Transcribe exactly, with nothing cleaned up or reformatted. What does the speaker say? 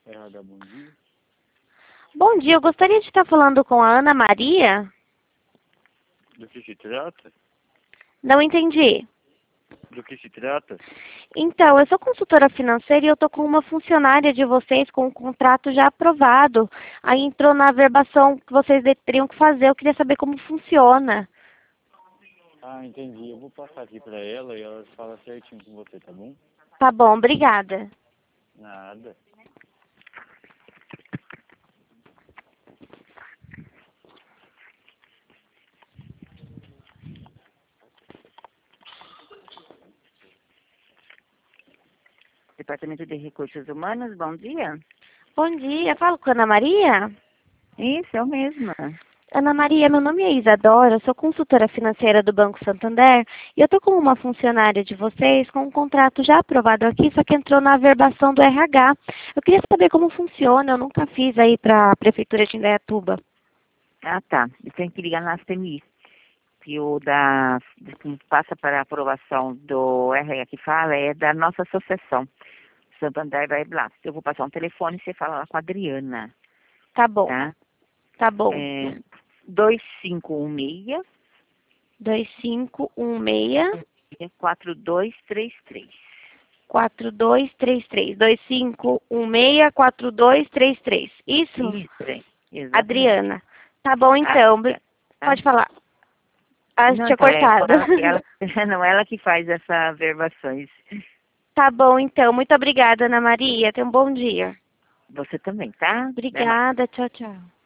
R H, bom dia. Bom dia, eu gostaria de estar falando com a Ana Maria. Do que se trata? Não entendi. Do que se trata? Então, eu sou consultora financeira e eu estou com uma funcionária de vocês com um contrato já aprovado. Aí entrou na averbação que vocês teriam que fazer. Eu queria saber como funciona. Ah, entendi. Eu vou passar aqui pra ela e ela fala certinho com você, tá bom? Tá bom, obrigada. Nada. Departamento de Recursos Humanos, bom dia. Bom dia, falo com a Ana Maria? Isso, eu mesma. Ana Maria, meu nome é Isadora, eu sou consultora financeira do Banco Santander e eu estou com uma funcionária de vocês com um contrato já aprovado aqui, só que entrou na averbação do R H. Eu queria saber como funciona, eu nunca fiz aí para a Prefeitura de Indaiatuba. Ah, tá. Tem que ligar na C M I. Que o da, que passa para a aprovação do R H que fala é da nossa associação. Santander vai lá. Eu vou passar um telefone e você fala lá com a Adriana. Tá bom, Tá? tá bom. É, dois cinco um seis, dois cinco um seis, quatro dois três três. quatro dois três três. dois cinco um seis, quatro dois três três. Isso? Isso, é. Exatamente. Adriana. Tá bom, então. Ah, Pode falar. Ah, não, tinha então é cortado. ela que, ela, não, ela que faz essas verbações. Tá bom, então. Muito obrigada, Ana Maria. Tenha um bom dia. Você também, tá? Até mais. Obrigada. Tchau, tchau.